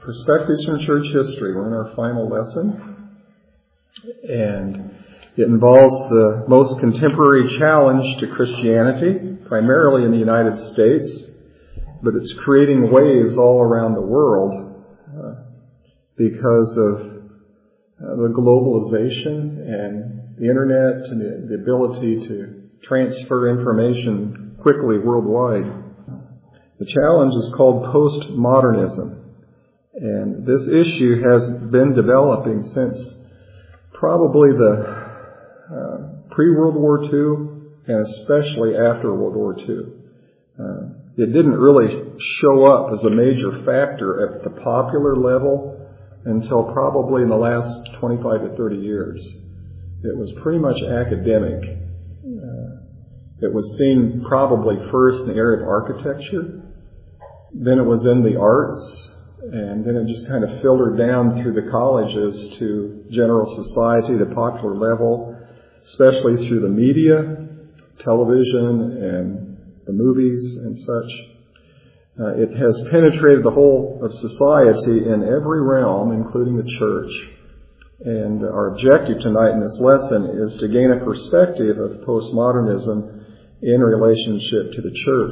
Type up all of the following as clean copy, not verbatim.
Perspectives from Church History. We're in our final lesson, and it involves the most contemporary challenge to Christianity, primarily in the United States, but it's creating waves all around the world because of the globalization and the internet and the ability to transfer information quickly worldwide. The challenge is called postmodernism. And this issue has been developing since probably the pre-World War II and especially after World War II. It didn't really show up as a major factor at the popular level until probably in the last 25 to 30 years. It was pretty much academic. It was seen probably first in the area of architecture, then it was in the arts, and then it just kind of filtered down through the colleges to general society, the popular level, especially through the media, television, and the movies and such. It has penetrated the whole of society in every realm, including the church. And our objective tonight in this lesson is to gain a perspective of postmodernism in relationship to the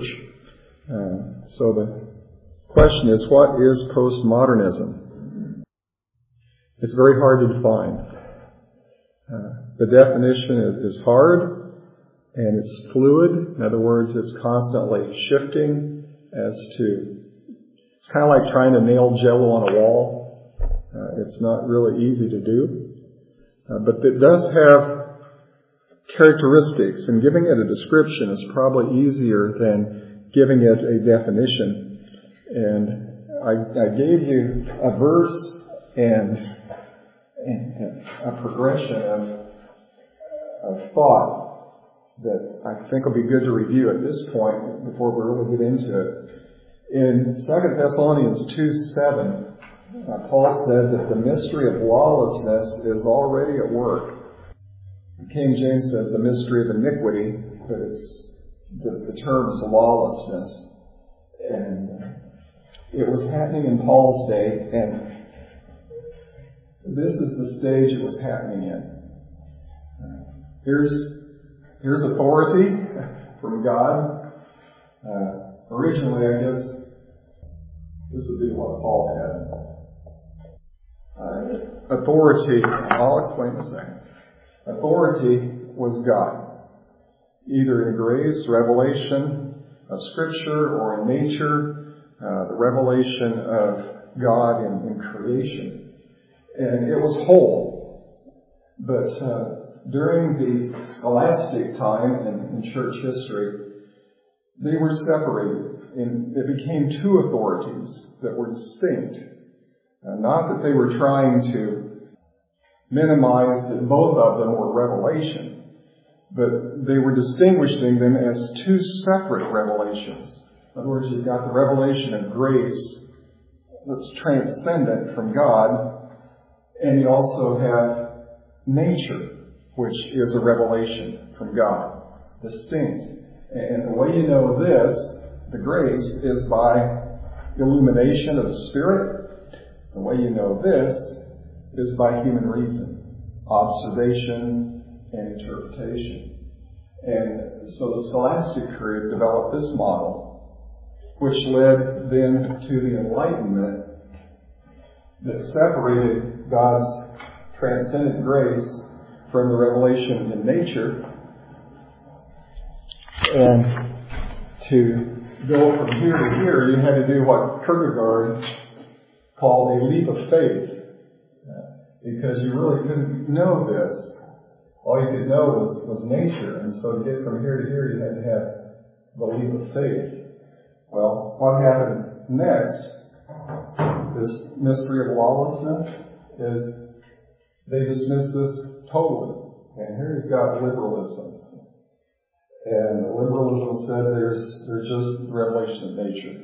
church. So the question is, what is postmodernism? It's very hard to define. The definition is hard, and it's fluid. In other words, it's constantly shifting it's kind of like trying to nail Jell-O on a wall. It's not really easy to do. But it does have characteristics, and giving it a description is probably easier than giving it a definition. And I gave you a verse and a progression of thought that I think will be good to review at this point before we really get into it. In 2 Thessalonians 2:7, Paul says that the mystery of lawlessness is already at work. King James says the mystery of iniquity, but the term is lawlessness. And it was happening in Paul's day, and this is the stage it was happening in. Here's authority from God. Originally, I guess, this would be what Paul had. Authority, I'll explain in a second. Authority was God, either in grace, revelation of Scripture, or in nature, the revelation of God in creation. And it was whole. But during the scholastic time in church history, they were separated. And it became two authorities that were distinct. Not that they were trying to minimize that both of them were revelation, but they were distinguishing them as two separate revelations. In other words, you've got the revelation of grace that's transcendent from God, and you also have nature, which is a revelation from God, distinct. And the way you know this, the grace, is by illumination of the Spirit. The way you know this is by human reason, observation, and interpretation. And so the scholastic period developed this model, which led then to the Enlightenment that separated God's transcendent grace from the revelation in nature. And to go from here to here, you had to do what Kierkegaard called a leap of faith. Because you really couldn't know this. All you could know was nature. And so to get from here to here, you had to have the leap of faith. Well, what happened next, this mystery of lawlessness, is they dismissed this totally. And here you've got liberalism. And liberalism said there's just the revelation of nature.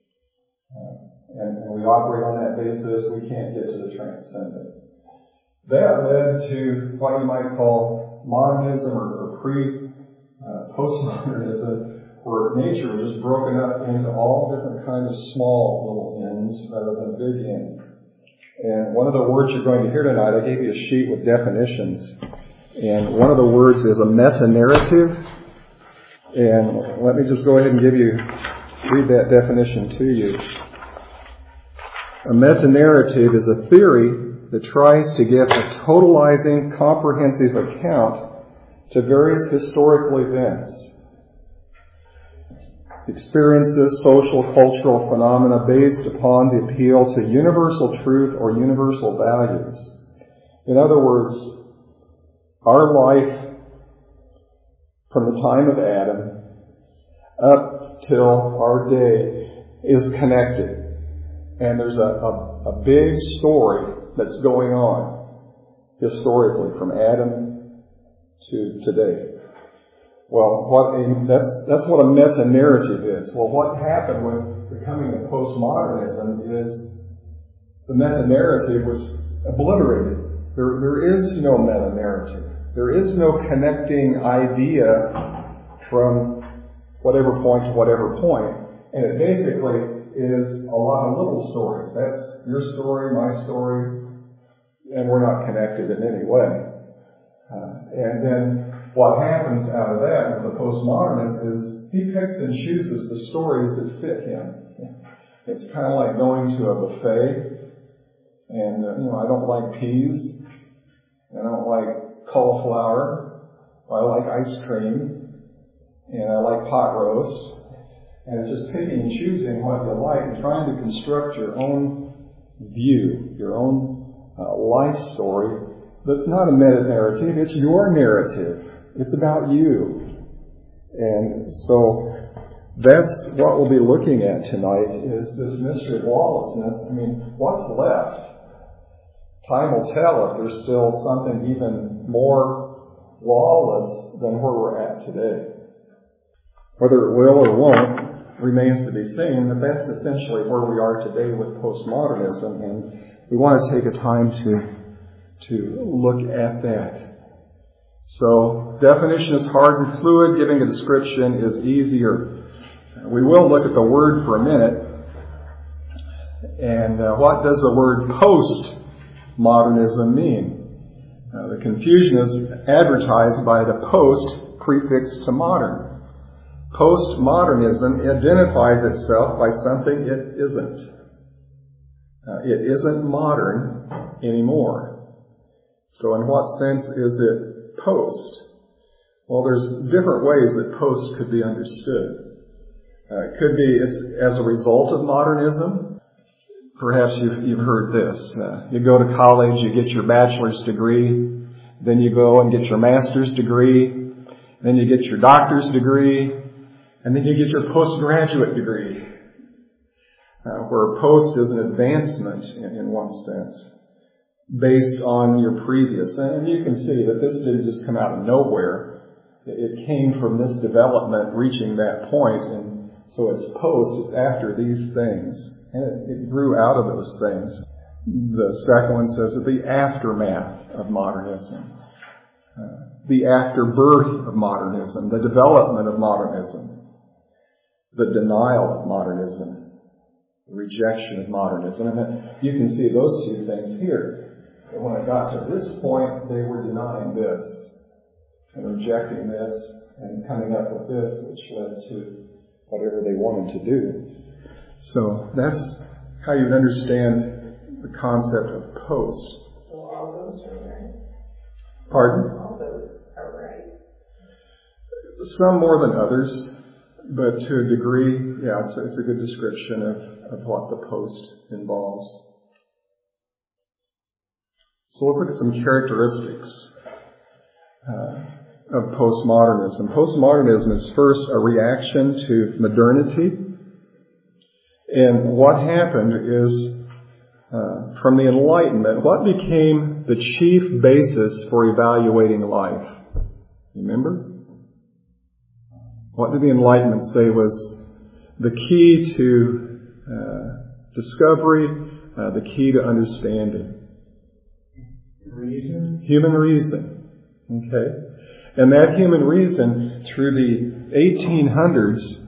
And we operate on that basis. We can't get to the transcendent. That led to what you might call modernism or postmodernism, where nature was just broken up into all different kinds of small little ends rather than a big end. And one of the words you're going to hear tonight, I gave you a sheet with definitions. And one of the words is a meta-narrative. And let me just go ahead and read that definition to you. A meta-narrative is a theory that tries to give a totalizing, comprehensive account to various historical events, experiences, social, cultural phenomena based upon the appeal to universal truth or universal values. In other words, our life from the time of Adam up till our day is connected. And there's a big story that's going on historically from Adam to today. Well, that's what a meta-narrative is. Well, what happened with becoming a postmodernism is the meta-narrative was obliterated. There is no meta-narrative. There is no connecting idea from whatever point to whatever point. And it basically is a lot of little stories. That's your story, my story, and we're not connected in any way. And then what happens out of that with the postmodernist is he picks and chooses the stories that fit him. It's kind of like going to a buffet, and I don't like peas, and I don't like cauliflower, I like ice cream, and I like pot roast. And it's just picking and choosing what you like and trying to construct your own view, your own life story. That's not a meta-narrative, it's your narrative. It's about you. And so that's what we'll be looking at tonight is this mystery of lawlessness. I mean, what's left? Time will tell if there's still something even more lawless than where we're at today. Whether it will or won't remains to be seen, but that's essentially where we are today with postmodernism, and we want to take a time to look at that. So, definition is hard and fluid, giving a description is easier. We will look at the word for a minute, and what does the word postmodernism mean? The confusion is advertised by the post prefix to modern. Postmodernism identifies itself by something it isn't. It isn't modern anymore. So in what sense is it post? Well, there's different ways that post could be understood. It could be it's as a result of modernism. Perhaps you've heard this. You go to college, you get your bachelor's degree, then you go and get your master's degree, then you get your doctor's degree, and then you get your postgraduate degree, where post is an advancement in one sense, based on your previous. And you can see that this didn't just come out of nowhere. It came from this development reaching that point, and so it's post, it's after these things. And it grew out of those things. The second one says that the aftermath of modernism, the afterbirth of modernism, the development of modernism, the denial of modernism, the rejection of modernism. And you can see those two things here. And when it got to this point, they were denying this and rejecting this and coming up with this, which led to whatever they wanted to do. So that's how you understand the concept of post. So all those are right? Pardon? All those are right? Some more than others. But to a degree, yeah, it's a good description of what the post involves. So let's look at some characteristics of postmodernism. Postmodernism is first a reaction to modernity. And what happened is, from the Enlightenment, what became the chief basis for evaluating life? Remember? What did the Enlightenment say was the key to discovery, the key to understanding? Reason. Human reason. Okay? And that human reason, through the 1800s,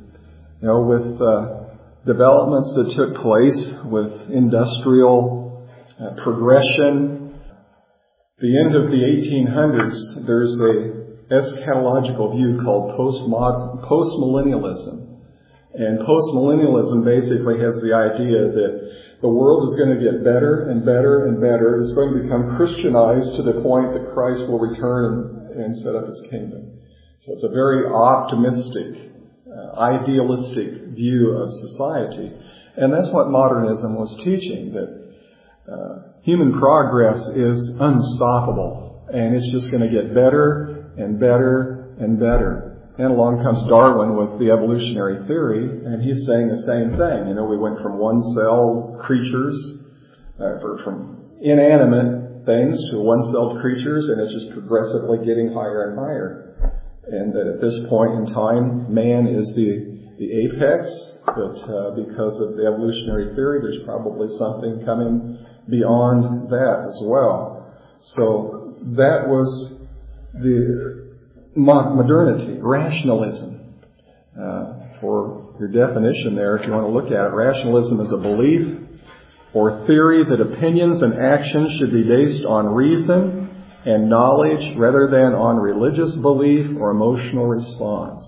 With developments that took place with industrial progression, the end of the 1800s, there's a eschatological view called postmillennialism. And postmillennialism basically has the idea that the world is going to get better and better and better. It's going to become Christianized to the point that Christ will return and set up His kingdom. So it's a very optimistic, idealistic view of society. And that's what modernism was teaching, that human progress is unstoppable. And it's just going to get better and better and better. And along comes Darwin with the evolutionary theory, and he's saying the same thing. We went from one-cell creatures, from inanimate things to one-celled creatures, and it's just progressively getting higher and higher. And that at this point in time, man is the apex, but because of the evolutionary theory, there's probably something coming beyond that as well. So that was the modernity, rationalism. For your definition there, if you want to look at it, rationalism is a belief or theory that opinions and actions should be based on reason and knowledge rather than on religious belief or emotional response.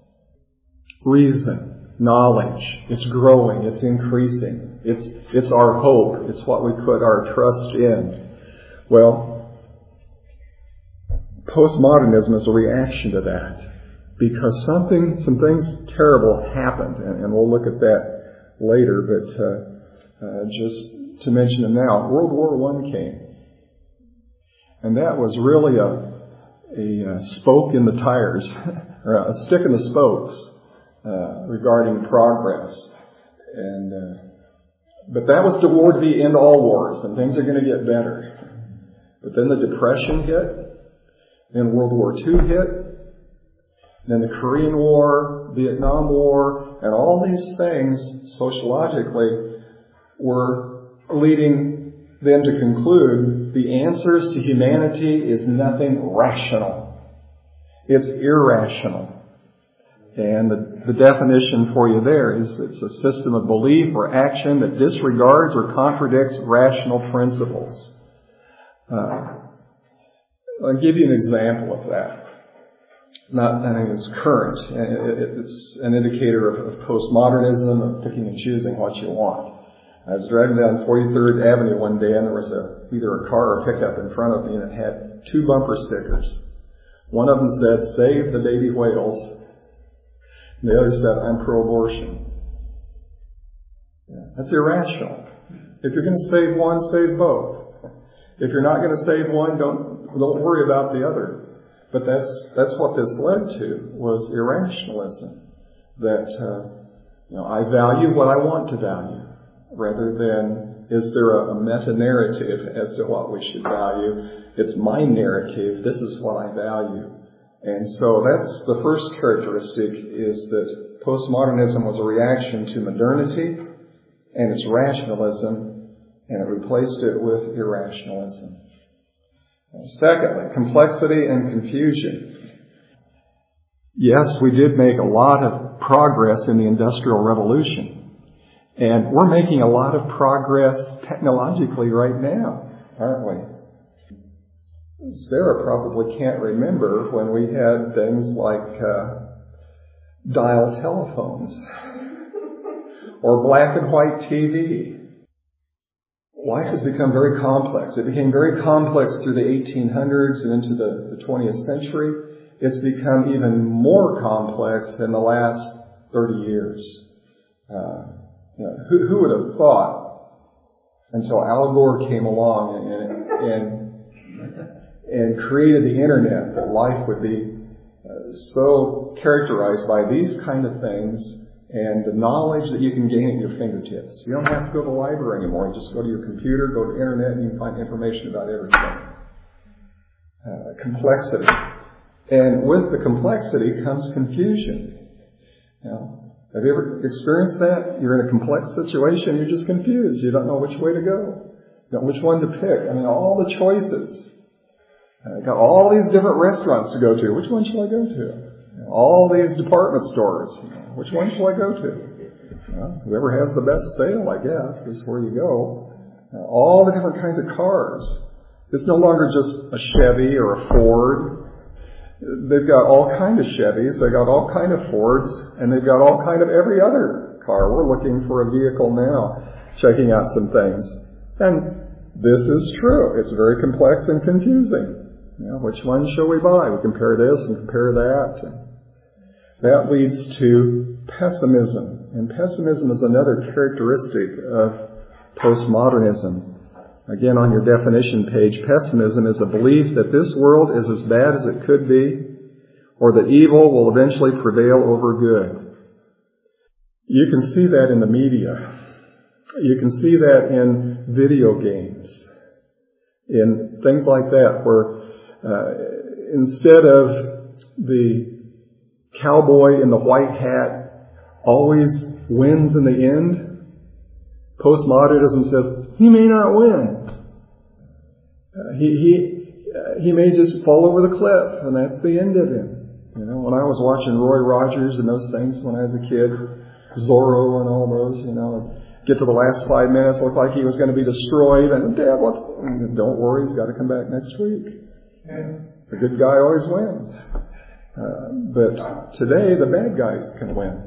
Reason, knowledge, it's growing, it's increasing, it's our hope, it's what we put our trust in. Well, postmodernism is a reaction to that because some things terrible happened, and we'll look at that later, but just to mention them now, World War I came. And that was really a spoke in the tires, or a stick in the spokes regarding progress. But that was toward the end all wars, and things are going to get better. But then the Depression hit. Then World War II hit, then the Korean War, Vietnam War, and all these things sociologically were leading them to conclude the answers to humanity is nothing rational. It's irrational. And the definition for you there is it's a system of belief or action that disregards or contradicts rational principles. I'll give you an example of that. I think it's current. It's an indicator of postmodernism, of picking and choosing what you want. I was driving down 43rd Avenue one day, and there was either a car or pickup in front of me, and it had two bumper stickers. One of them said, "Save the baby whales." And the other said, "I'm pro-abortion." Yeah, that's irrational. If you're going to save one, save both. If you're not going to save one, don't worry about the other. But that's what this led to, was irrationalism. That I value what I want to value, rather than is there a meta-narrative as to what we should value. It's my narrative. This is what I value. And so that's the first characteristic, is that postmodernism was a reaction to modernity and its rationalism, and it replaced it with irrationalism. Secondly, complexity and confusion. Yes, we did make a lot of progress in the Industrial Revolution. And we're making a lot of progress technologically right now, aren't we? Sarah probably can't remember when we had things like dial telephones or black and white TV. Life has become very complex. It became very complex through the 1800s and into the 20th century. It's become even more complex in the last 30 years. Who would have thought, until Al Gore came along and created the internet, that life would be so characterized by these kind of things and the knowledge that you can gain at your fingertips. You don't have to go to the library anymore. You just go to your computer, go to the internet, and you can find information about everything. Complexity. And with the complexity comes confusion. Have you ever experienced that? You're in a complex situation, you're just confused. You don't know which way to go. You don't know which one to pick. All the choices. Got all these different restaurants to go to. Which one shall I go to? All these department stores. Which one shall I go to? Well, whoever has the best sale, I guess, is where you go. All the different kinds of cars. It's no longer just a Chevy or a Ford. They've got all kind of Chevys, they've got all kind of Fords, and they've got all kind of every other car. We're looking for a vehicle now, checking out some things. And this is true. It's very complex and confusing. Which one shall we buy? We compare this and compare that. And that leads to pessimism. And pessimism is another characteristic of postmodernism. Again, on your definition page, pessimism is a belief that this world is as bad as it could be, or that evil will eventually prevail over good. You can see that in the media. You can see that in video games, in things like that, where instead of the cowboy in the white hat always wins in the end, postmodernism says, he may not win. He may just fall over the cliff, and that's the end of him. When I was watching Roy Rogers and those things when I was a kid, Zorro and all those, get to the last 5 minutes, looked like he was going to be destroyed, and Dad, don't worry, he's got to come back next week. The good guy always wins. But today, the bad guys can win.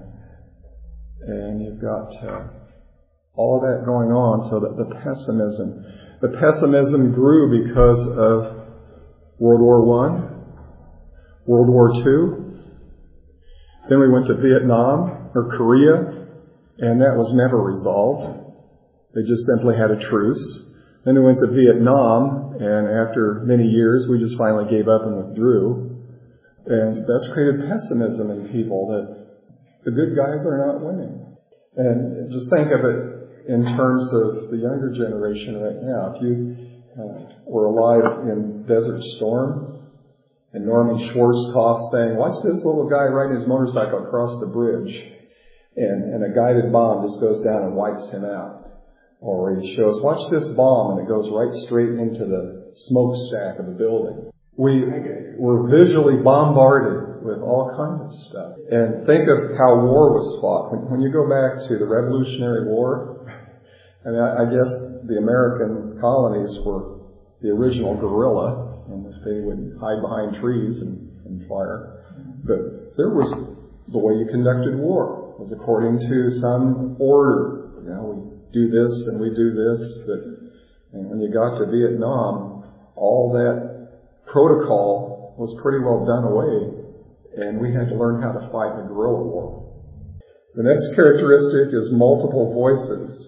And you've got all that going on, so that the pessimism grew because of World War I, World War II. Then we went to Vietnam or Korea, and that was never resolved. They just simply had a truce. Then we went to Vietnam, and after many years, we just finally gave up and withdrew. And that's created pessimism in people, that the good guys are not winning. And just think of it in terms of the younger generation right now. If you were alive in Desert Storm, and Norman Schwarzkopf saying, watch this little guy riding his motorcycle across the bridge, and a guided bomb just goes down and wipes him out. Or he shows, watch this bomb, and it goes right straight into the smokestack of the building. We were visually bombarded with all kinds of stuff. And think of how war was fought. When you go back to the Revolutionary War, and I guess the American colonies were the original guerrilla, and they would hide behind trees and fire. But there was the way you conducted war. It was according to some order. We do this and we do this. And when you got to Vietnam, all that protocol was pretty well done away, and we had to learn how to fight in a guerrilla war. The next characteristic is multiple voices.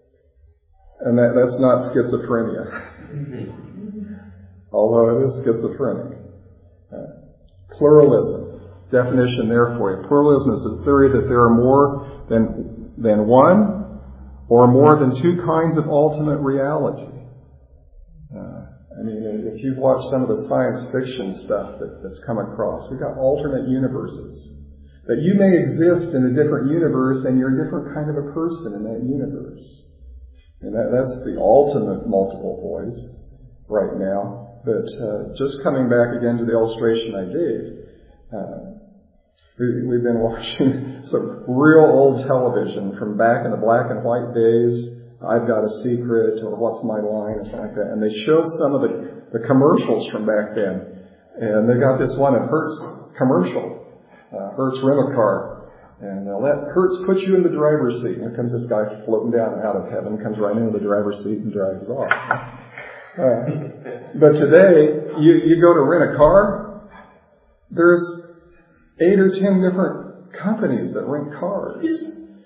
And that's not schizophrenia. Although it is schizophrenic. Pluralism. Definition there for you. Pluralism is the theory that there are more than one or more than two kinds of ultimate reality. If you've watched some of the science fiction stuff that's come across, we've got alternate universes. That you may exist in a different universe and you're a different kind of a person in that universe. And that's the ultimate multiple voice right now. But just coming back again to the illustration I gave, we've been watching some real old television from back in the black and white days. I've Got a Secret, or What's My Line, or something like that. And they show some of the commercials from back then. And they got this one, a Hertz commercial, Hertz Rent-A-Car. And let Hertz put you in the driver's seat. Here comes this guy floating down out of heaven, comes right into the driver's seat and drives off. But today, you go to rent a car, there's 8 or 10 different companies that rent cars.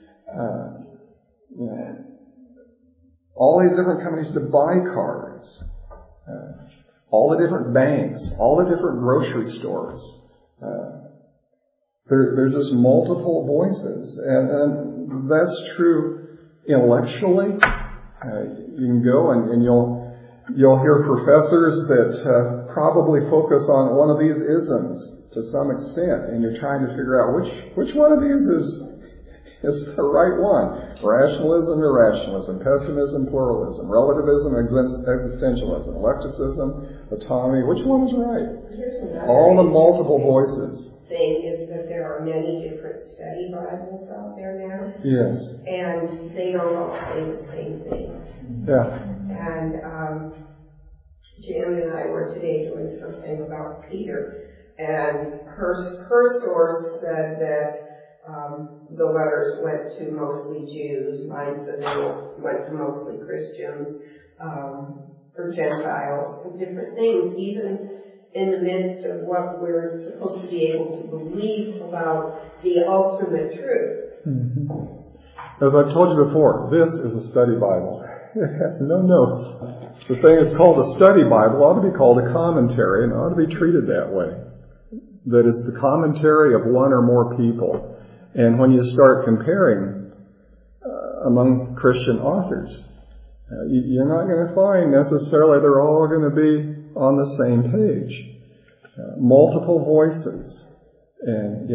All these different companies to buy cars. All the different banks, all the different grocery stores. There's just multiple voices, and that's true intellectually. You can go and you'll hear professors that probably focus on one of these isms to some extent, and you're trying to figure out which one of these is the right one. Rationalism, irrationalism, pessimism, pluralism, relativism, existentialism, eclecticism, autonomy. Which one is right? All the multiple voices. Thing is that there are many different study Bibles out there now. Yes. And they don't all say the same things. Yeah. And Jan and I were today doing something about Peter, and her source said that the letters went to mostly Jews. Mine said they went to mostly Christians, or Gentiles, and different things, even in the midst of what we're supposed to be able to believe about the ultimate truth. Mm-hmm. As I've told you before, this is a study Bible. It has no notes. The thing is called a study Bible ought to be called a commentary, and ought to be treated that way. That it's the commentary of one or more people. And when you start comparing among Christian authors, you're not going to find necessarily they're all going to be on the same page. Multiple voices. And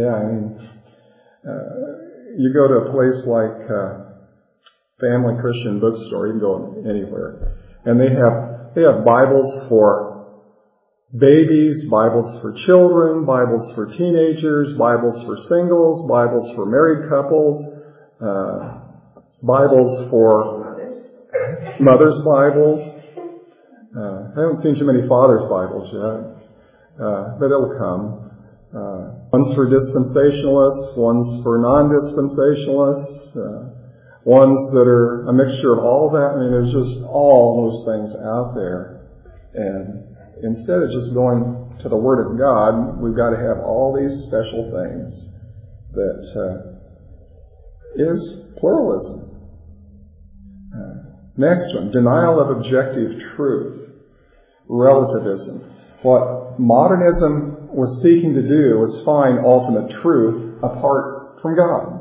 you go to a place like Family Christian Bookstore, you can go anywhere, and they have Bibles for babies, Bibles for children, Bibles for teenagers, Bibles for singles, Bibles for married couples, Bibles for mothers' Bibles. I haven't seen too many fathers' Bibles yet, but it'll come. One's for dispensationalists, one's for non-dispensationalists, ones that are a mixture of all that. I mean, there's just all those things out there. And instead of just going to the Word of God, we've got to have all these special things that is pluralism. Next one, denial of objective truth. Relativism. What modernism was seeking to do was find ultimate truth apart from God.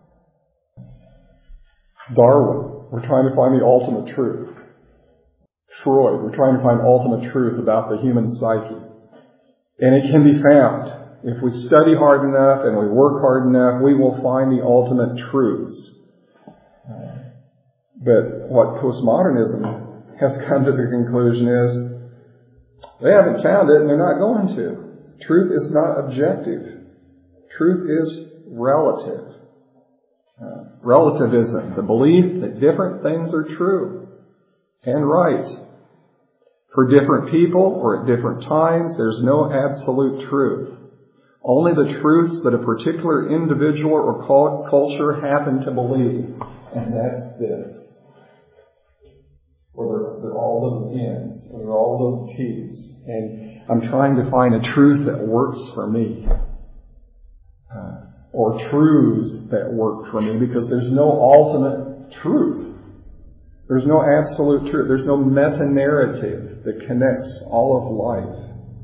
Darwin, we're trying to find the ultimate truth. Freud, we're trying to find ultimate truth about the human psyche. And it can be found. If we study hard enough and we work hard enough, we will find the ultimate truths. But what postmodernism has come to the conclusion is they haven't found it and they're not going to. Truth is not objective. Truth is relative. Relativism, the belief that different things are true and right. For different people or at different times, there's no absolute truth. Only the truths that a particular individual or culture happen to believe. And that's this. Or they're all little N's, or they're all little T's. And I'm trying to find a truth that works for me. Or truths that work for me, because there's no ultimate truth. There's no absolute truth. There's no meta-narrative that connects all of life.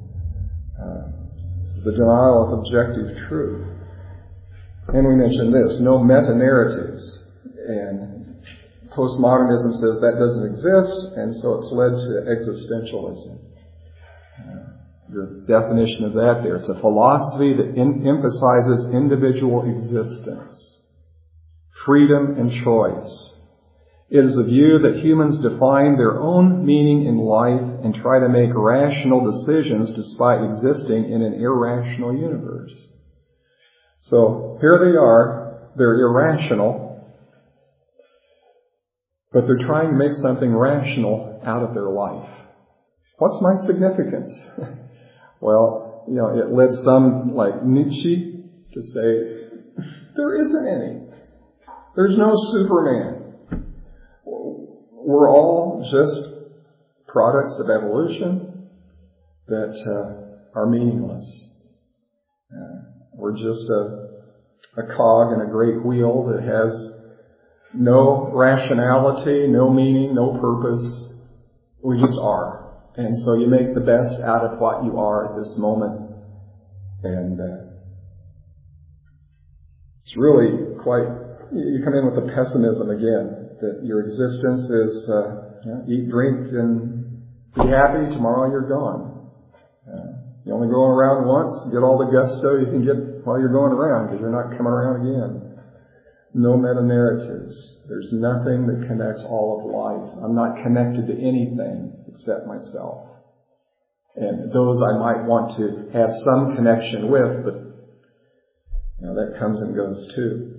The denial of objective truth. And we mentioned this, no meta-narratives. And postmodernism says that doesn't exist, and so it's led to existentialism. The definition of that there. It's a philosophy that emphasizes individual existence, freedom and choice. It is a view that humans define their own meaning in life and try to make rational decisions despite existing in an irrational universe. So here they are, they're irrational, but they're trying to make something rational out of their life. What's my significance? Well, it led some like Nietzsche to say, there isn't any. There's no Superman. We're all just products of evolution that are meaningless. We're just a cog in a great wheel that has no rationality, no meaning, no purpose. We just are. And so you make the best out of what you are at this moment. And it's really quite, you come in with the pessimism again, that your existence is eat, drink, and be happy. Tomorrow you're gone. You only go around once, get all the gusto you can get while you're going around, because you're not coming around again. No meta-narratives. There's nothing that connects all of life. I'm not connected to anything except myself. And those I might want to have some connection with, but that comes and goes too.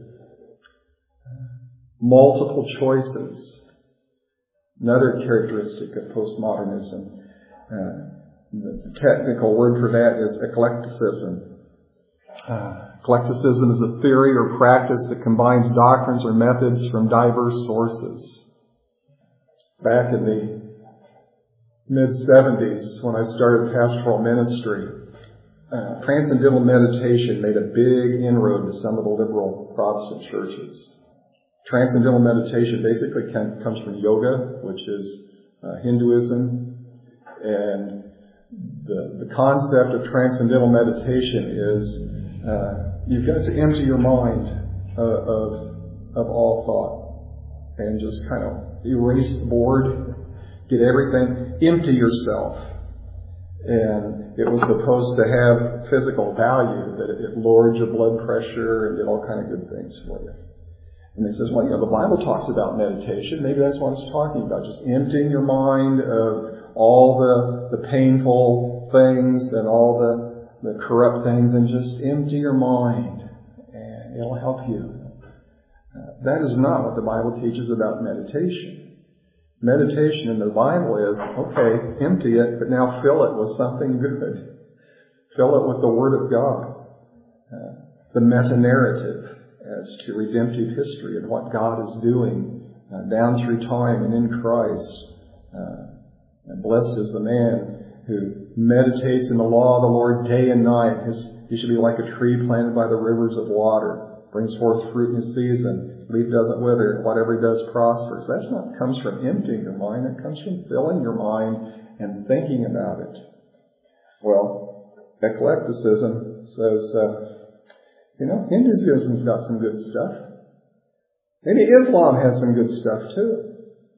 Multiple choices. Another characteristic of postmodernism. The technical word for that is eclecticism. Eclecticism is a theory or practice that combines doctrines or methods from diverse sources. Back in the mid-70s, when I started pastoral ministry, transcendental meditation made a big inroad to some of the liberal Protestant churches. Transcendental meditation basically comes from yoga, which is Hinduism, and the concept of transcendental meditation is you've got to empty your mind of all thought and just kind of erase the board, get everything, empty yourself. And it was supposed to have physical value, that it lowered your blood pressure and did all kind of good things for you. And he says, well, the Bible talks about meditation. Maybe that's what it's talking about, just emptying your mind of all the painful things and all the corrupt things, and just empty your mind, and it'll help you. That is not what the Bible teaches about meditation. Meditation in the Bible is, okay, empty it, but now fill it with something good. Fill it with the Word of God. The meta-narrative as to redemptive history and what God is doing down through time and in Christ. And blessed is the man who meditates in the law of the Lord day and night. He should be like a tree planted by the rivers of water, brings forth fruit in his season, leaf doesn't wither, whatever he does prospers. That's not comes from emptying your mind. It comes from filling your mind and thinking about it. Well, eclecticism says, Hinduism's got some good stuff. Maybe Islam has some good stuff too.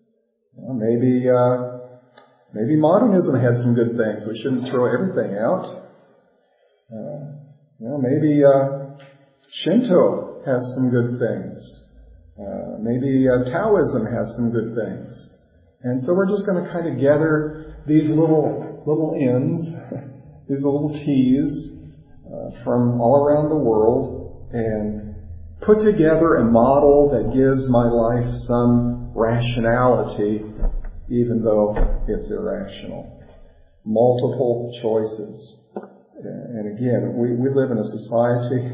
Maybe modernism had some good things. We shouldn't throw everything out. Maybe Shinto has some good things. Maybe Taoism has some good things. And so we're just going to kind of gather these little ends, these little T's from all around the world and put together a model that gives my life some rationality, even though it's irrational. Multiple choices. And again, we live in a society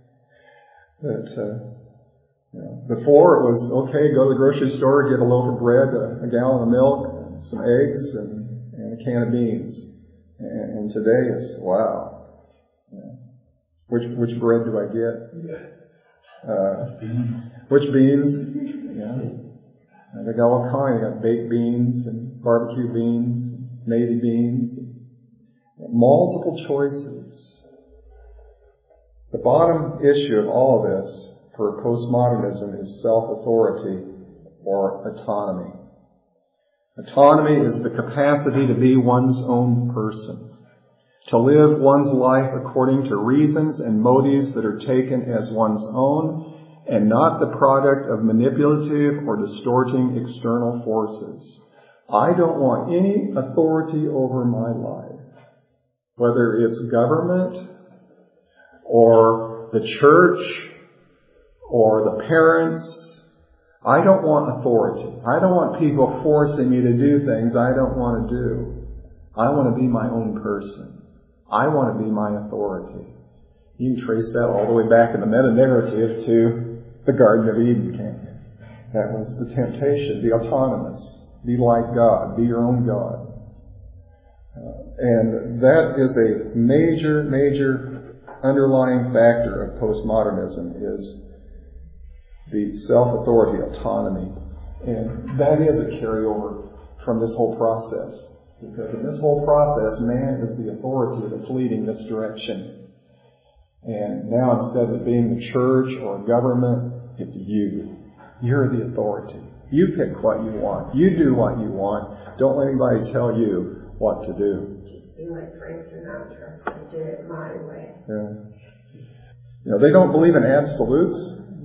that before it was okay, go to the grocery store, get a loaf of bread, a gallon of milk, some eggs, and a can of beans. And today it's, wow. Which bread do I get? Which beans? They got all kinds. You got baked beans and barbecue beans, and navy beans. Multiple choices. The bottom issue of all of this for postmodernism is self-authority or autonomy. Autonomy is the capacity to be one's own person, to live one's life according to reasons and motives that are taken as one's own and not the product of manipulative or distorting external forces. I don't want any authority over my life, whether it's government or the church or the parents. I don't want authority. I don't want people forcing me to do things I don't want to do. I want to be my own person. I want to be my authority. You can trace that all the way back in the meta-narrative to the Garden of Eden, can't you? That was the temptation, the autonomous. Be like God. Be your own God. And that is a major underlying factor of postmodernism is the self-authority, autonomy. And that is a carryover from this whole process. Because in this whole process, man is the authority that's leading this direction. And now instead of it being the church or government, it's you. You're the authority. You pick what you want. You do what you want. Don't let anybody tell you what to do. Just be like Frank Sinatra. I did it my way. Yeah. They don't believe in absolutes.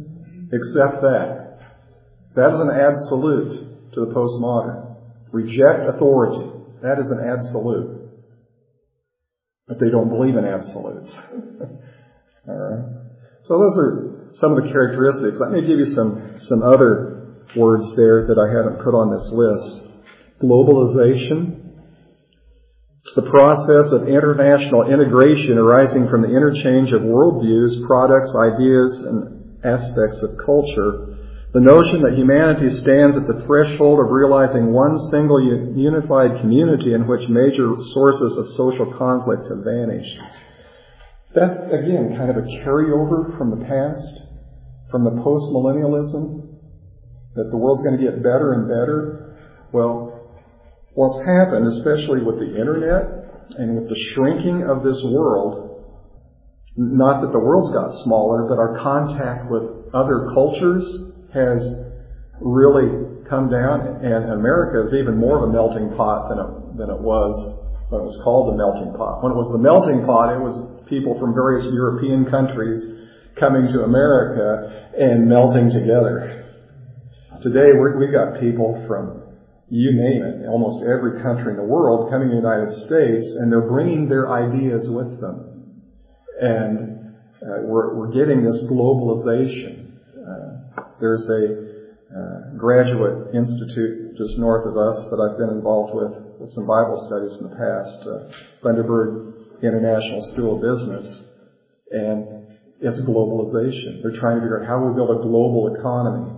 Accept that. That is an absolute to the postmodern. Reject authority. That is an absolute. But they don't believe in absolutes. All right. So those are some of the characteristics. Let me give you some other words there that I haven't put on this list. Globalization. It's the process of international integration arising from the interchange of worldviews, products, ideas, and aspects of culture. The notion that humanity stands at the threshold of realizing one single unified community in which major sources of social conflict have vanished. That's, again, kind of a carryover from the past, from the post-millennialism, that the world's going to get better and better. Well, what's happened, especially with the internet and with the shrinking of this world, not that the world's got smaller, but our contact with other cultures has really come down, and America is even more of a melting pot than it was when it was called the melting pot. When it was the melting pot, it was people from various European countries coming to America and melting together. Today, we've got people from, you name it, almost every country in the world coming to the United States, and they're bringing their ideas with them. And we're getting this globalization. There's a graduate institute just north of us that I've been involved with some Bible studies in the past, Bundaberg International School of Business, and it's globalization. They're trying to figure out how we build a global economy,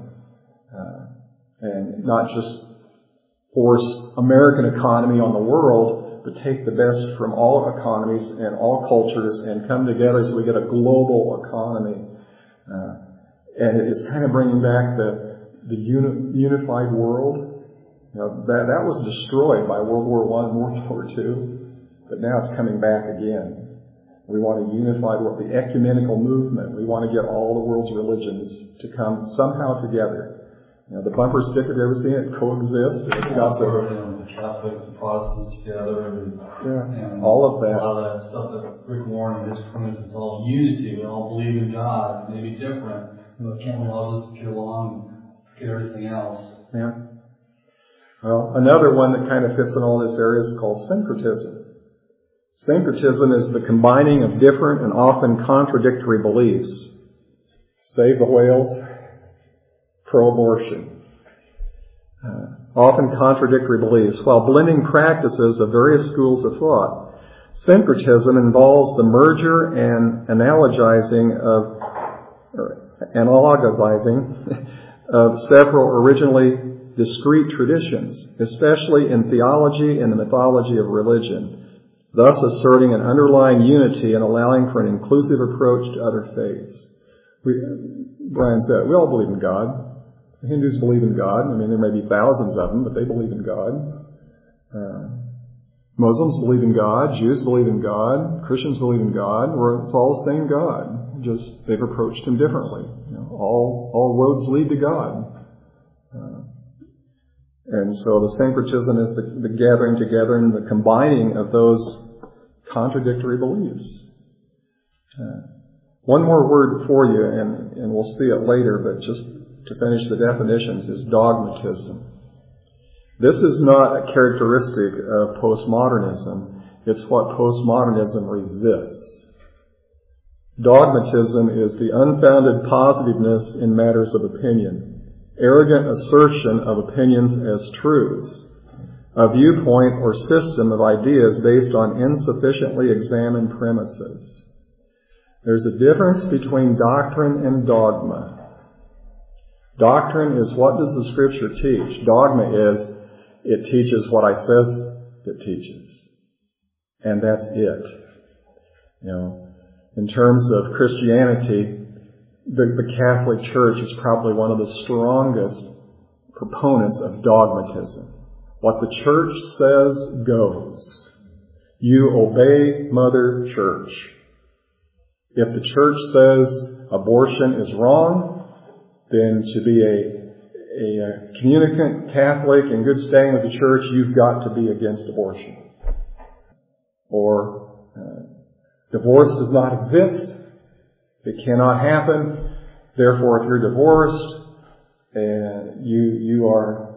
and not just force American economy on the world, but take the best from all economies and all cultures and come together so we get a global economy. And it's kind of bringing back the unified world. You know, that was destroyed by World War I and World War II, but now it's coming back again. We want a unified world, the ecumenical movement. We want to get all the world's religions to come somehow together. You know, the bumper sticker, have you ever seen it? Coexist. And it's got the Catholics and Protestants together, and all of that. A lot of that stuff that Rick Warren and his friends, it's all unity. We all believe in God. Maybe different. But can't we all just get along and forget everything else? Yeah. Well, another one that kind of fits in all this area is called syncretism. Syncretism is the combining of different and often contradictory beliefs. Save the whales, pro-abortion. Often contradictory beliefs, while blending practices of various schools of thought. Syncretism involves the merger and analogizing of several originally discrete traditions, especially in theology and the mythology of religion, thus asserting an underlying unity and allowing for an inclusive approach to other faiths. Brian said, we all believe in God. The Hindus believe in God. I mean, there may be thousands of them, but they believe in God. Muslims believe in God. Jews believe in God. Christians believe in God. It's all the same God. Just they've approached Him differently. You know, all roads lead to God. And so the syncretism is the gathering together and the combining of those contradictory beliefs. One more word for you, and we'll see it later, but just to finish the definitions, is dogmatism. This is not a characteristic of postmodernism. It's what postmodernism resists. Dogmatism is the unfounded positiveness in matters of opinion, arrogant assertion of opinions as truths, a viewpoint or system of ideas based on insufficiently examined premises. There's a difference between doctrine and dogma. Doctrine is, what does the Scripture teach? Dogma is, it teaches what I says it teaches. And that's it. You know, in terms of Christianity, the Catholic Church is probably one of the strongest proponents of dogmatism. What the Church says goes. You obey Mother Church. If the Church says abortion is wrong, then to be a communicant Catholic in good standing with the Church, you've got to be against abortion. Or divorce does not exist. It cannot happen. Therefore, if you're divorced, and you're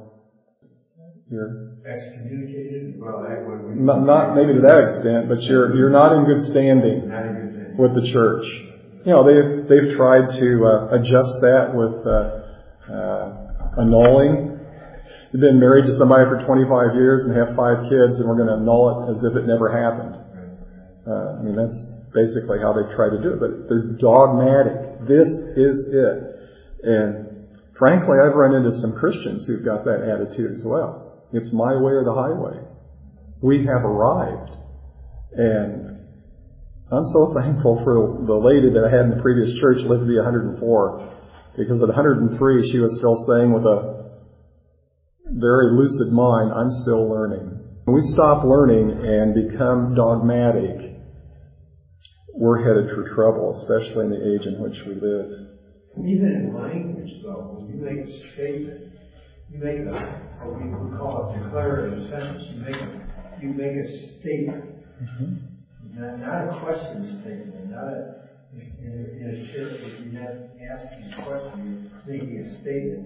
excommunicated. Well, not maybe to that extent, but you're not in good standing with the church. They've tried to adjust that with annulling. You've been married to somebody for 25 years and have 5 kids, and we're going to annul it as if it never happened. That's basically how they've tried to do it, but they're dogmatic. This is it. And frankly, I've run into some Christians who've got that attitude as well. It's my way or the highway. We have arrived. And I'm so thankful for the lady that I had in the previous church lived to be 104. Because at 103, she was still saying with a very lucid mind, I'm still learning. When we stop learning and become dogmatic, we're headed for trouble, especially in the age in which we live. Even in language, though, when you make a statement, you make what we would call a declarative sentence. You make a statement, not a question statement, not in a church. If you're not asking a question, you're making a statement.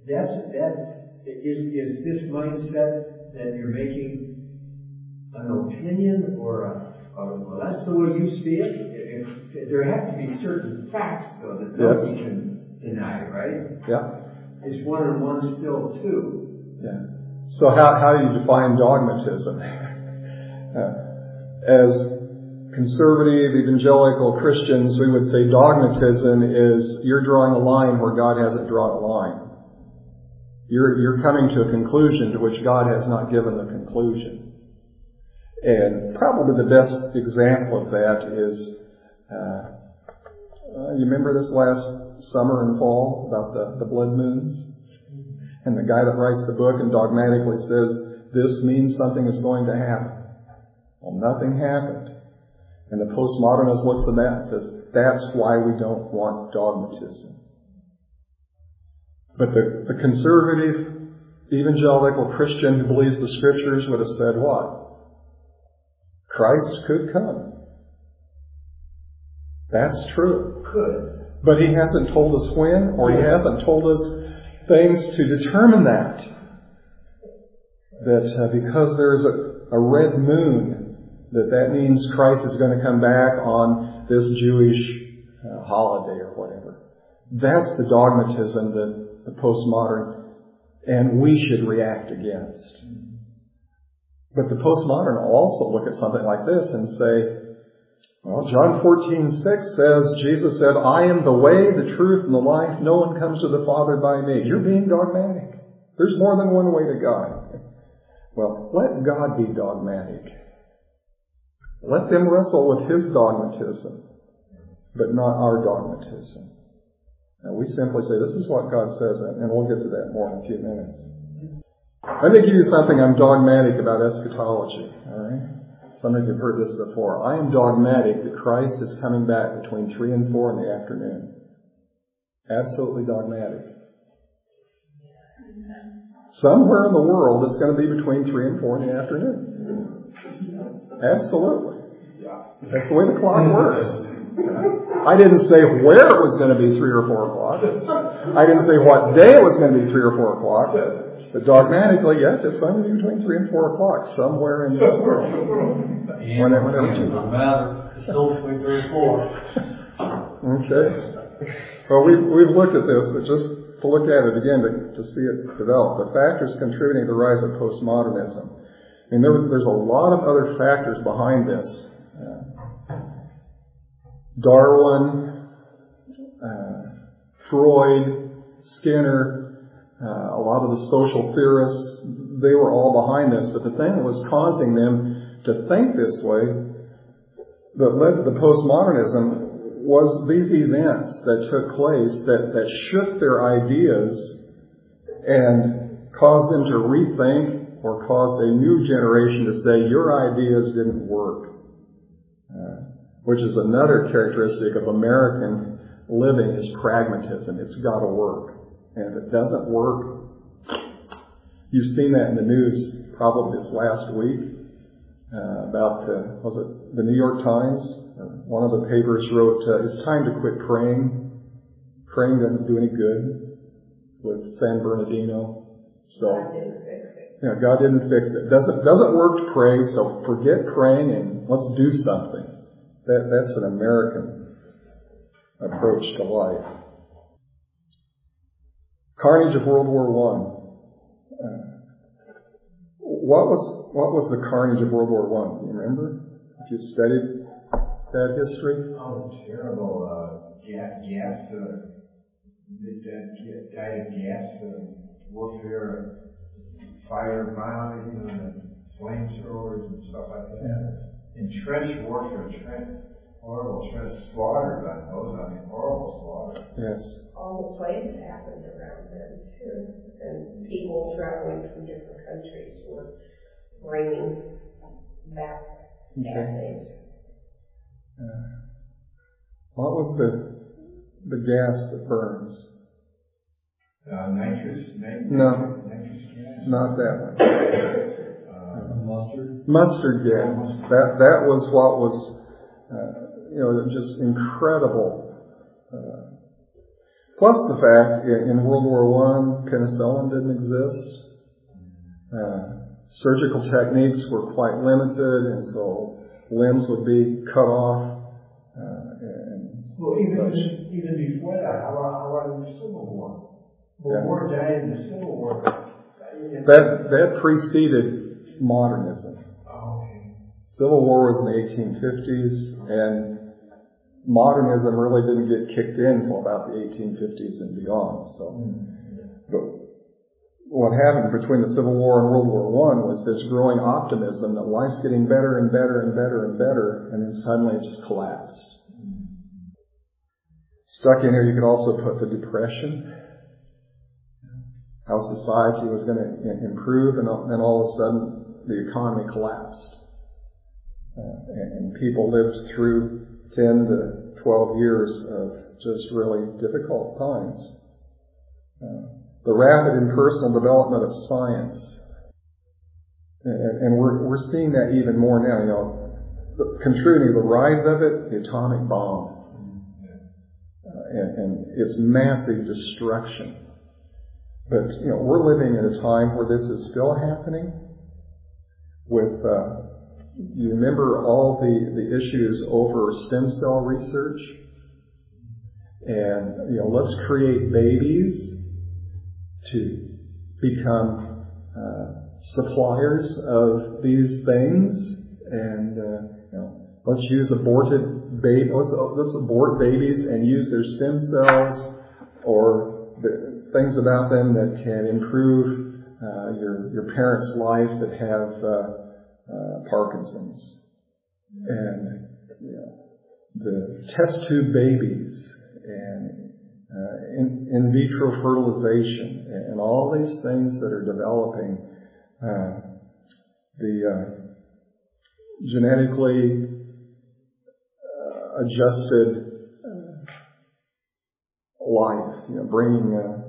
Is this mindset that you're making an opinion or well, that's the way you see it? There have to be certain facts, though, that nobody can deny, right? Yeah. Is 1 and 1 still 2? Yeah. So how do you define dogmatism? As conservative, evangelical Christians, we would say dogmatism is you're drawing a line where God hasn't drawn a line. You're coming to a conclusion to which God has not given the conclusion. And probably the best example of that is, you remember this last summer and fall about the blood moons? And the guy that writes the book and dogmatically says, this means something is going to happen. Well, nothing happened. And the postmodernist looks at that and says, that's why we don't want dogmatism. But the conservative, evangelical Christian who believes the Scriptures would have said what? Christ could come. That's true. Could. But He hasn't told us when, or He hasn't told us things to determine that. That because there's a red moon, that means Christ is going to come back on this Jewish holiday or whatever. That's the dogmatism that the postmodern and we should react against. But the postmodern will also look at something like this and say, well, John 14:6 says, Jesus said, I am the way, the truth, and the life. No one comes to the Father by me. You're being dogmatic. There's more than one way to God. Well, let God be dogmatic. Let them wrestle with His dogmatism, but not our dogmatism. And we simply say, this is what God says, and we'll get to that more in a few minutes. Let me give you something I'm dogmatic about eschatology. All right? Some of you have heard this before. I am dogmatic that Christ is coming back between 3 and 4 in the afternoon. Absolutely dogmatic. Somewhere in the world it's going to be between 3 and 4 in the afternoon. Absolutely. That's the way the clock works. I didn't say where it was going to be 3 or 4 o'clock. I didn't say what day it was going to be 3 or 4 o'clock. But dogmatically, yes, it's going to be between 3 and 4 o'clock somewhere in this world. Whenever it doesn't matter. It's still between 3 and 4. Okay. Well, we've looked at this, but just to look at it again to see it develop. The factors contributing to the rise of postmodernism. I mean, there's a lot of other factors behind this. Darwin, Freud, Skinner, a lot of the social theorists, they were all behind this. But the thing that was causing them to think this way, that led to the postmodernism, was these events that took place that shook their ideas and caused them to rethink or caused a new generation to say, your ideas didn't work. Which is another characteristic of American living is pragmatism. It's got to work. And if it doesn't work, you've seen that in the news probably this last week about the New York Times? One of the papers wrote, it's time to quit praying praying doesn't do any good with San Bernardino. So, God didn't fix it. yeah, God didn't fix it. Doesn't work to pray, so forget praying and let's do something. That's an American approach to life. Carnage of World War I. What was the carnage of World War I? Do you remember? If you've studied that history? Oh, terrible. Gas, died of gas warfare, fire bombing, flamethrowers and stuff like that. Yeah. And trench warfare, horrible trench slaughters on those. I mean, horrible slaughter. Yes. All the plagues happened around then too, and people traveling from different countries were bringing back bad things. What was the gas that burns? Nitrous No, gas. not that one. Mustard. Mustard gas. That was what was, just incredible. Plus the fact in World War I, penicillin didn't exist. Surgical techniques were quite limited, and so limbs would be cut off. Well, even before that, how about the Civil War? The war died in the Civil War. That preceded modernism. Oh, okay. Civil War was in the 1850s, and modernism really didn't get kicked in until about the 1850s and beyond. So, but what happened between the Civil War and World War I was this growing optimism that life's getting better and better and better and better, and then suddenly it just collapsed. Stuck in here, you could also put the Depression, how society was going to improve, and then all of a sudden the economy collapsed. And people lived through 10 to 12 years of just really difficult times. The rapid and personal development of science. And we're seeing that even more now. Contributing to the rise of it, the atomic bomb. And its massive destruction. But, we're living in a time where this is still happening with, you remember all the issues over stem cell research? And, let's create babies to become suppliers of these things. And, let's use aborted baby. Let's abort babies and use their stem cells or the things about them that can improve your parents' life that have Parkinson's, and the test tube babies and in vitro fertilization and all these things that are developing, the genetically adjusted life, bringing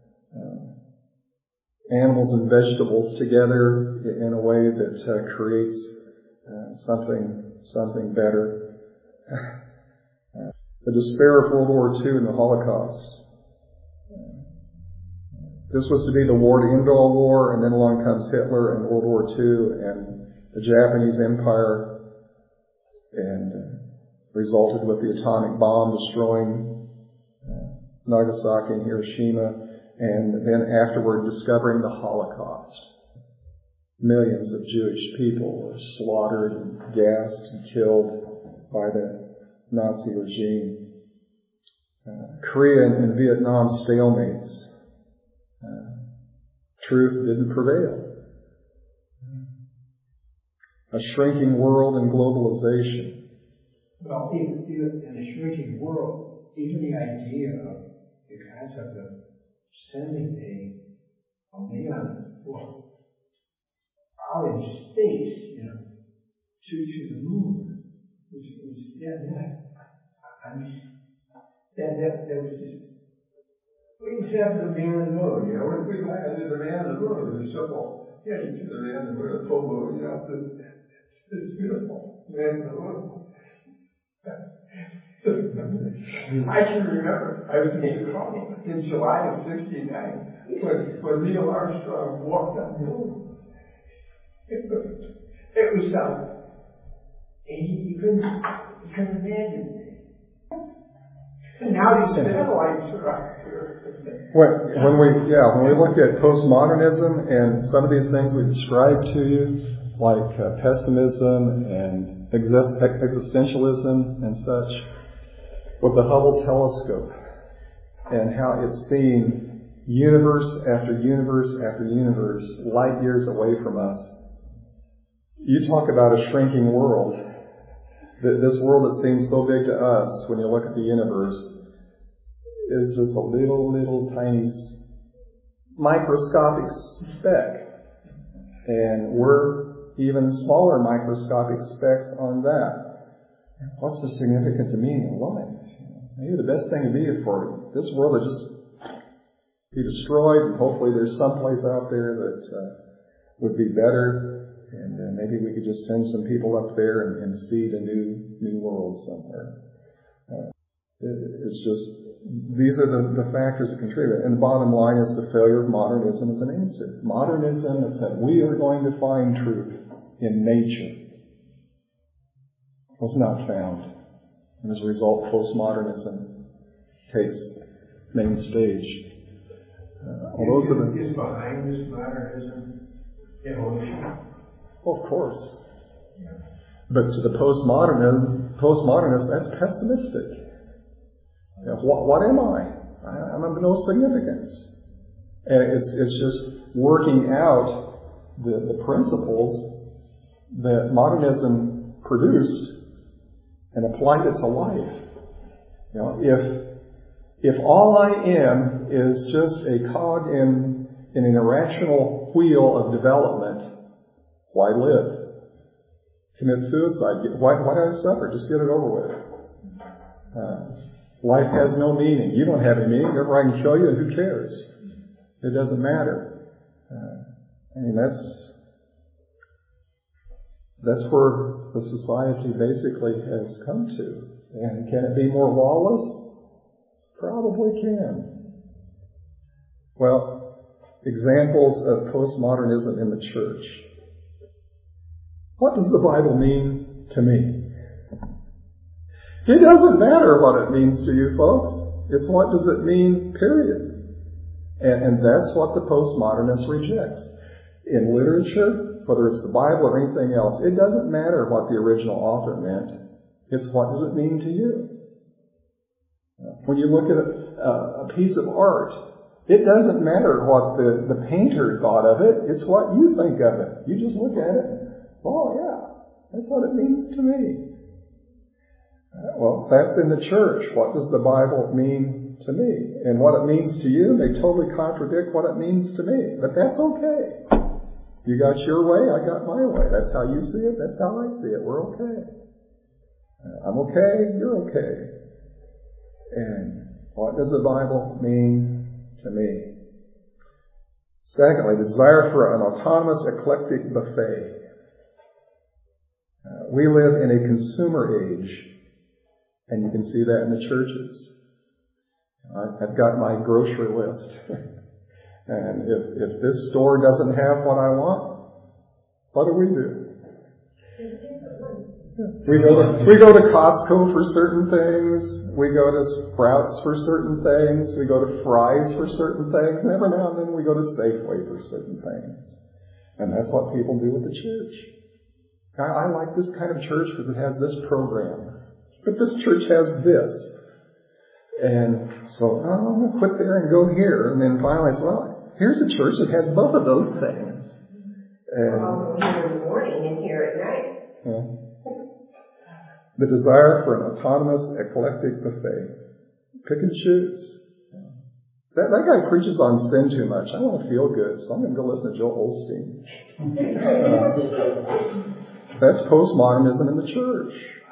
animals and vegetables together in a way that creates something better. The despair of World War II and the Holocaust. This was to be the war to end all war, and then along comes Hitler and World War II and the Japanese Empire, and resulted with the atomic bomb destroying Nagasaki and Hiroshima, and then afterward discovering the Holocaust. Millions of Jewish people were slaughtered and gassed and killed by the Nazi regime. Korea and Vietnam stalemates. Truth didn't prevail. A shrinking world and globalization. Well, even in a shrinking world, even the idea of the concept of sending a man out in space, to the moon, which was that was just. We have the man on the moon, When we landed the man on the moon, it was simple. Yeah, you see the man on the moon, the full moon, it's beautiful. Man on the moon. I can remember, I was in Chicago in July of '69 when Neil Armstrong walked on the moon. It was you couldn't imagine. And now these satellites are out there. When we look at postmodernism and some of these things we described to you, like pessimism and existentialism and such, with the Hubble telescope and how it's seeing universe after universe after universe light years away from us. You talk about a shrinking world. This world that seems so big to us when you look at the universe is just a little tiny microscopic speck. And we're even smaller microscopic specks on that. What's the significance and meaning of life? Maybe the best thing to be for this world to just be destroyed, and hopefully there's some place out there that would be better, and maybe we could just send some people up there and seed a new world somewhere. It's just, these are the factors that contribute. And the bottom line is the failure of modernism as an answer. Modernism that said we are going to find truth in nature was not found. And as a result, postmodernism takes main stage. Is behind this modernism evolution? Well, of course. But to the postmodernist, that's pessimistic. You know, what am I? I'm of no significance. And it's just working out the principles that modernism produced and applied it to life. You know, if all I am is just a cog in an irrational wheel of development, why live? Commit suicide. Why do I suffer? Just get it over with. Life has no meaning. You don't have any meaning. Whatever I can show you, who cares? It doesn't matter. I mean, that's where the society basically has come to. And can it be more lawless? Probably can. Well, examples of postmodernism in the church. What does the Bible mean to me? It doesn't matter what it means to you folks. It's what does it mean, period. And that's what the postmodernist rejects. In literature, whether it's the Bible or anything else, it doesn't matter what the original author meant. It's what does it mean to you. When you look at a piece of art, it doesn't matter what the painter thought of it. It's what you think of it. You just look at it. Oh, yeah, that's what it means to me. Well, that's in the church. What does the Bible mean to me? And what it means to you may totally contradict what it means to me. But that's okay. You got your way, I got my way. That's how you see it, that's how I see it. We're okay. I'm okay, you're okay. And what does the Bible mean to me? Secondly, the desire for an autonomous, eclectic buffet. We live in a consumer age, and you can see that in the churches. I've got my grocery list. And if this store doesn't have what I want, what do? We go to Costco for certain things. We go to Sprouts for certain things. We go to Fry's for certain things. And every now and then we go to Safeway for certain things. And that's what people do with the church. I like this kind of church because it has this program. But this church has this. And so, I'm going to quit there and go here. And then finally it's, well, here's a church that has both of those things. And I'll go here in the morning and here at night. Yeah. The desire for an autonomous, eclectic buffet. Pick and choose. That guy preaches on sin too much. I want to feel good, so I'm going to go listen to Joel Osteen. That's postmodernism in the church.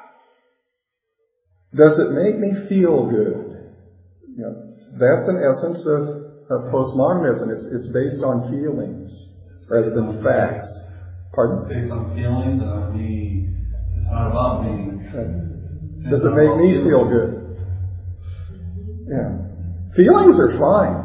Does it make me feel good? You know, that's an essence of postmodernism. It's based on feelings rather than facts. Pardon? Based on feelings, it's not about me. Does it make me feel good? Yeah. Feelings are fine.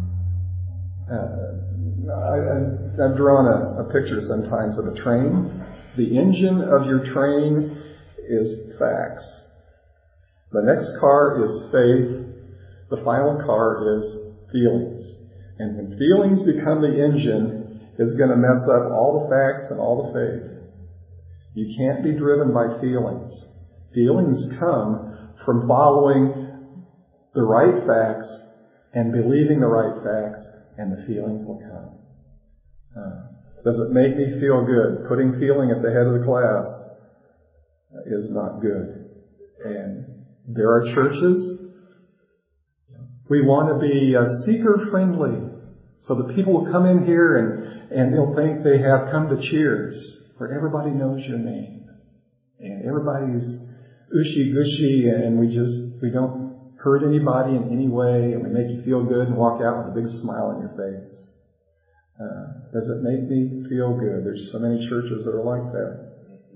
I've drawn a picture sometimes of a train. The engine of your train is facts. The next car is faith. The final car is feelings. And when feelings become the engine, it's going to mess up all the facts and all the faith. You can't be driven by feelings. Feelings come from following the right facts and believing the right facts, and the feelings will come. Does it make me feel good? Putting feeling at the head of the class is not good. And there are churches, we want to be seeker-friendly, so that people will come in here and they'll think they have come to Cheers, where everybody knows your name. And everybody's ushy-gushy, and we don't hurt anybody in any way, and we make you feel good and walk out with a big smile on your face. Does it make me feel good? There's so many churches that are like that.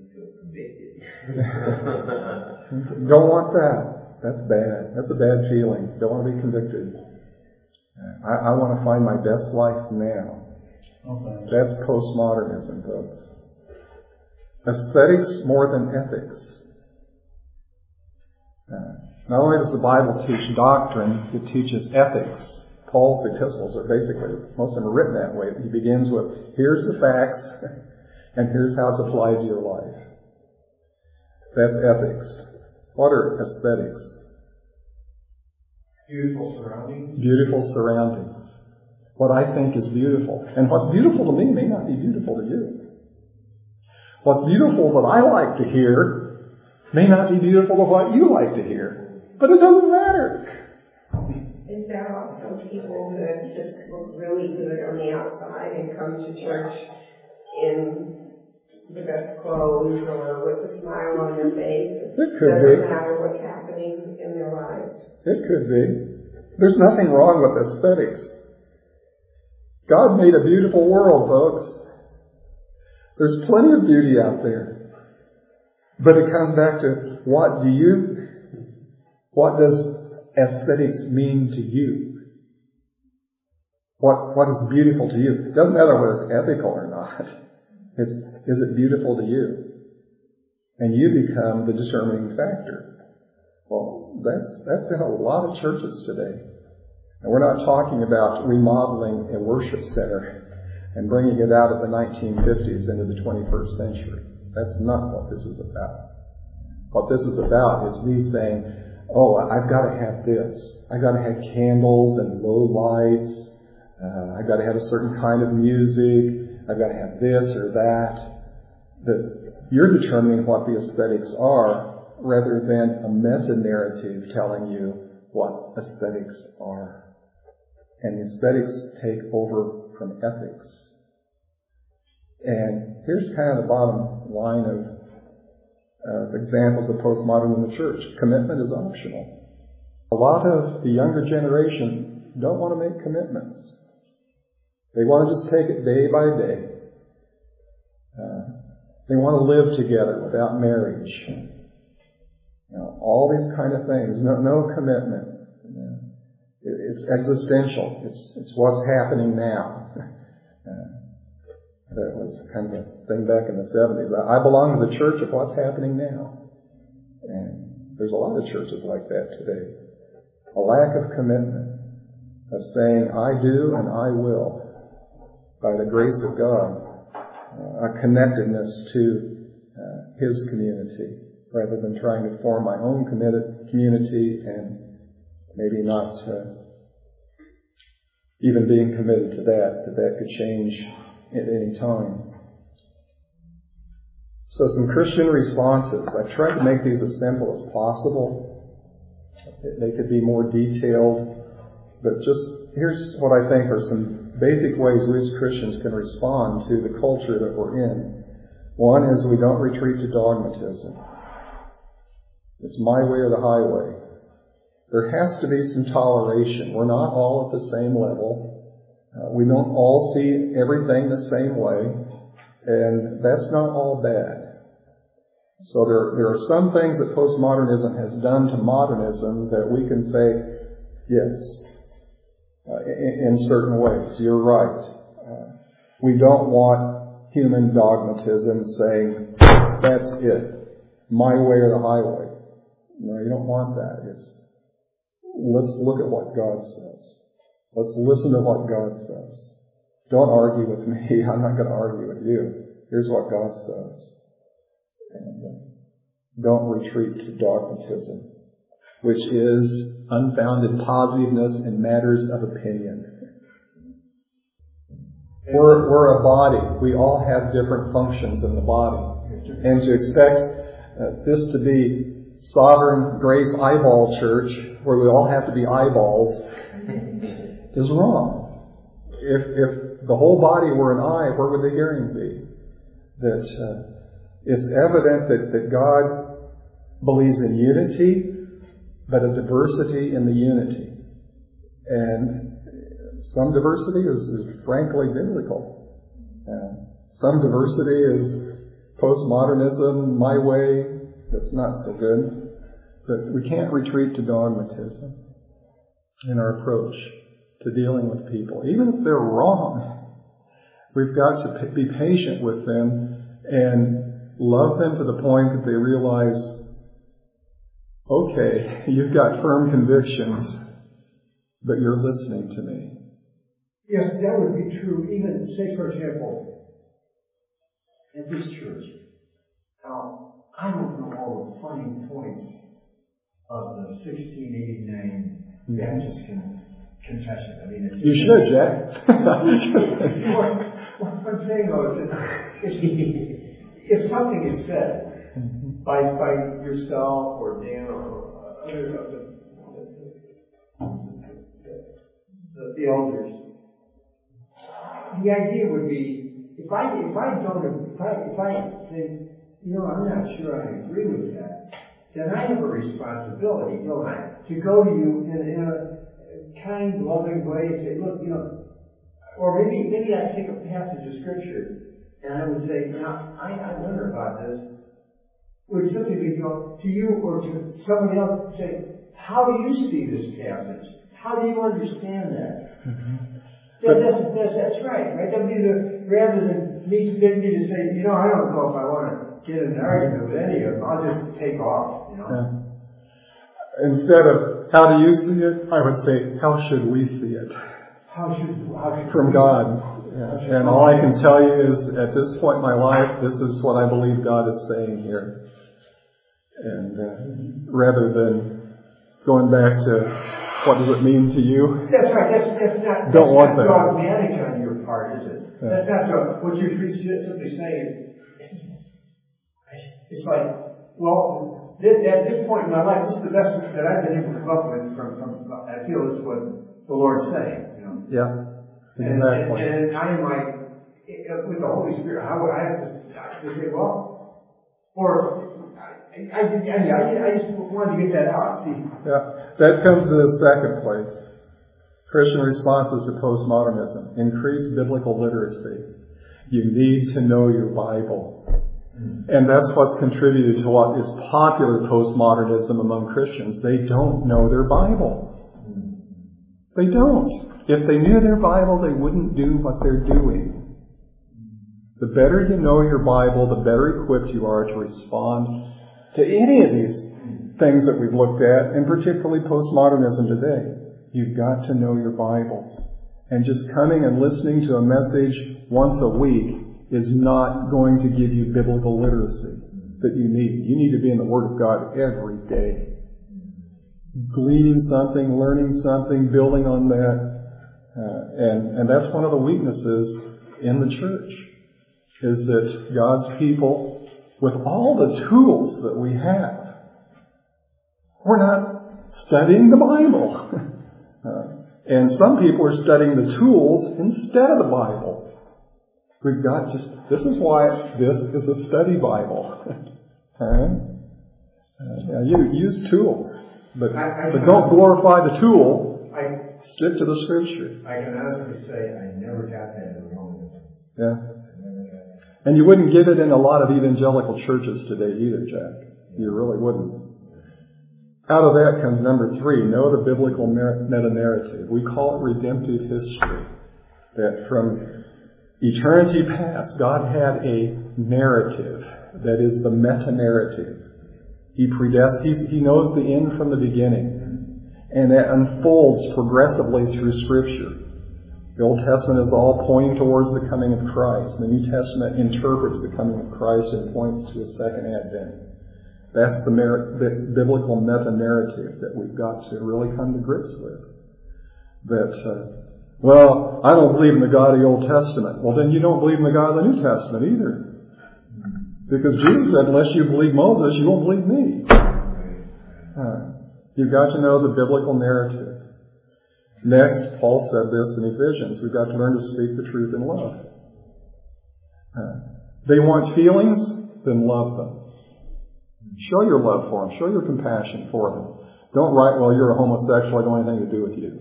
Don't want that. That's bad. That's a bad feeling. Don't want to be convicted. I want to find my best life now. Okay. That's postmodernism, folks. Aesthetics more than ethics. Not only does the Bible teach doctrine, it teaches ethics. Paul's epistles are basically, most of them are written that way. He begins with, here's the facts, and here's how it's applied to your life. That's ethics. What are aesthetics? Beautiful surroundings. Beautiful surroundings. What I think is beautiful. And what's beautiful to me may not be beautiful to you. What's beautiful that I like to hear may not be beautiful to what you like to hear. But it doesn't matter. Is there also people that just look really good on the outside and come to church in the best clothes or with a smile on their face? It could be. Doesn't matter what's happening in their lives. It could be. There's nothing wrong with aesthetics. God made a beautiful world, folks. There's plenty of beauty out there. But it comes back to what does aesthetics mean to you? What is beautiful to you? It doesn't matter whether it's ethical or not. Is it beautiful to you? And you become the determining factor. Well, that's in a lot of churches today. And we're not talking about remodeling a worship center and bringing it out of the 1950s into the 21st century. That's not what this is about. What this is about is me saying, oh, I've got to have this. I've got to have candles and low lights. I've got to have a certain kind of music. I've got to have this or that. That you're determining what the aesthetics are rather than a meta-narrative telling you what aesthetics are. And the aesthetics take over from ethics. And here's kind of the bottom line of examples of postmodern in the church. Commitment is optional. A lot of the younger generation don't want to make commitments. They want to just take it day by day. They want to live together without marriage. All these kind of things. No commitment. It's existential. It's what's happening now. That was kind of a thing back in the 70s. I belong to the church of what's happening now. And there's a lot of churches like that today. A lack of commitment, of saying, I do and I will, by the grace of God. A connectedness to His community, rather than trying to form my own community and maybe not even being committed to that could change at any time. So some Christian responses. I've tried to make these as simple as possible. They could be more detailed, but just here's what I think are some basic ways we as Christians can respond to the culture that we're in. One is we don't retreat to dogmatism. It's my way or the highway. There has to be some toleration. We're not all at the same level. We don't all see everything the same way. And that's not all bad. So there are some things that postmodernism has done to modernism that we can say, yes, in certain ways. You're right. We don't want human dogmatism saying, that's it, my way or the highway. No, you don't want that. It's, let's look at what God says. Let's listen to what God says. Don't argue with me. I'm not going to argue with you. Here's what God says. And don't retreat to dogmatism, which is unfounded positiveness in matters of opinion. We're a body. We all have different functions in the body. And to expect this to be Sovereign Grace Eyeball Church, where we all have to be eyeballs, is wrong. If the whole body were an eye, where would the hearing be? That it's evident that God believes in unity, but a diversity in the unity. And some diversity is frankly biblical. Some diversity is postmodernism, my way, that's not so good. But we can't retreat to dogmatism in our approach to dealing with people. Even if they're wrong, we've got to be patient with them and love them to the point that they realize, okay, you've got firm convictions, but you're listening to me. Yes, that would be true. Even, say, for example, at this church, I don't know all the funny points of the 1689 Baptist Confession. I mean, you should, Jack. What I'm saying, though, is that if something is said by yourself or Dan or other of the elders, the idea would be, if I think, I'm not sure I agree with that, then I have a responsibility, don't I, to go to you in a kind, loving way and say, look, or maybe I take a passage of Scripture and I would say, I wonder about this. Would simply be to you or to someone else say, how do you see this passage? How do you understand that? Mm-hmm. That's right? That would be rather than me to say, I don't know if I want to get in an argument with any of them. I'll just take off, Yeah. Instead of, how do you see it? I would say, how should we see it? How should from God. Yeah. And all I can tell you is, at this point in my life, this is what I believe God is saying here. And rather than going back to, what does it mean to you? That's right. That's not dogmatic on your part, is it? Yeah. That's not what you're simply saying. It's like, well, at this point in my life, this is the best that I've been able to come up with. From I feel this is what the Lord's saying. Yeah. Exactly. And I'm like, with the Holy Spirit, how would I have to say, well, or I just wanted to get that out. See. Yeah. That comes to the second place. Christian responses to postmodernism. Increase biblical literacy. You need to know your Bible. And that's what's contributed to what is popular postmodernism among Christians. They don't know their Bible. They don't. If they knew their Bible, they wouldn't do what they're doing. The better you know your Bible, the better equipped you are to respond to any of these things that we've looked at, and particularly postmodernism today. You've got to know your Bible. And just coming and listening to a message once a week is not going to give you biblical literacy that you need. You need to be in the Word of God every day. Gleaning something, learning something, building on that. And that's one of the weaknesses in the church, is that God's people, with all the tools that we have, we're not studying the Bible. And some people are studying the tools instead of the Bible. We've got this is why this is a study Bible. You use tools, but don't glorify the tool. Stick to the Scripture. I can honestly say I never got that in Romans. Yeah. And you wouldn't get it in a lot of evangelical churches today either, Jack. You really wouldn't. Out of that comes number 3, know the biblical meta-narrative. We call it redemptive history. That from eternity past, God had a narrative that is the meta-narrative. He knows the end from the beginning. And that unfolds progressively through Scripture. The Old Testament is all pointing towards the coming of Christ. The New Testament interprets the coming of Christ and points to His second advent. That's the biblical meta-narrative that we've got to really come to grips with. That, well, I don't believe in the God of the Old Testament. Well, then you don't believe in the God of the New Testament either. Because Jesus said, unless you believe Moses, you won't believe me. You've got to know the biblical narrative. Next, Paul said this in Ephesians. We've got to learn to speak the truth in love. They want feelings, then love them. Show your love for them. Show your compassion for them. Don't write, well, you're a homosexual, I don't want anything to do with you.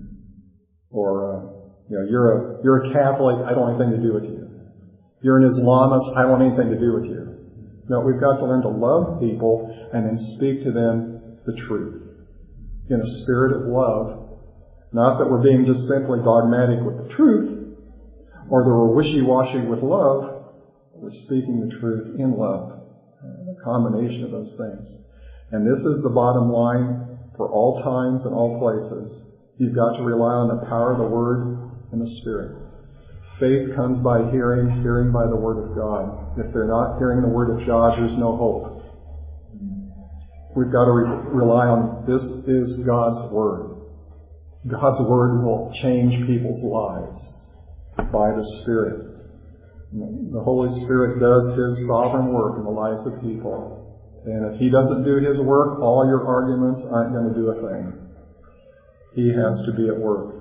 Or, you're a Catholic, I don't want anything to do with you. You're an Islamist, I don't want anything to do with you. No, we've got to learn to love people and then speak to them the truth. In a spirit of love. Not that we're being just simply dogmatic with the truth, or that we're wishy-washy with love. We're speaking the truth in love. A combination of those things. And this is the bottom line for all times and all places. You've got to rely on the power of the Word and the Spirit. Faith comes by hearing, hearing by the Word of God. If they're not hearing the Word of God, there's no hope. We've got to rely on this is God's Word. God's Word will change people's lives by the Spirit. The Holy Spirit does His sovereign work in the lives of people. And if He doesn't do His work, all your arguments aren't going to do a thing. He has to be at work.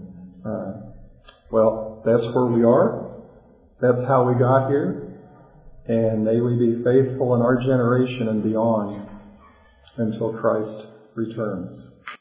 Well, that's where we are. That's how we got here. And may we be faithful in our generation and beyond until Christ returns.